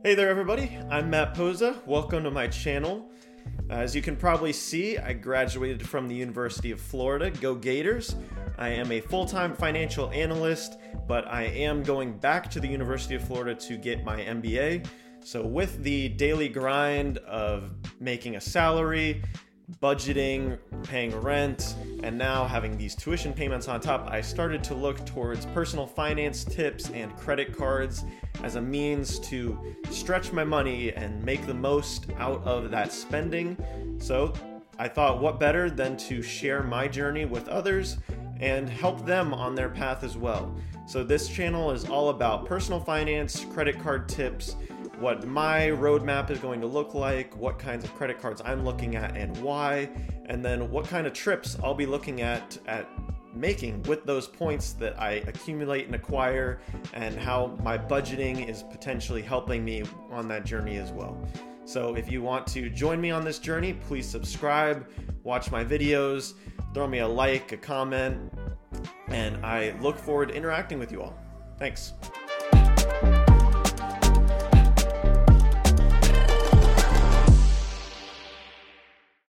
Hey there everybody, I'm Matt Poza. Welcome to my channel. As you can probably see, I graduated from the University of Florida. Go Gators! I am a full-time financial analyst, but I am going back to the University of Florida to get my MBA. So with the daily grind of making a salary, budgeting, paying rent, and now having these tuition payments on top, I started to look towards personal finance tips and credit cards as a means to stretch my money and make the most out of that spending. So I thought, what better than to share my journey with others and help them on their path as well. So this channel is all about personal finance, credit card tips, what my roadmap is going to look like, what kinds of credit cards I'm looking at and why, and then what kind of trips I'll be looking at making with those points that I accumulate and acquire, and how my budgeting is potentially helping me on that journey as well. So if you want to join me on this journey, please subscribe, watch my videos, throw me a like, a comment, and I look forward to interacting with you all. Thanks.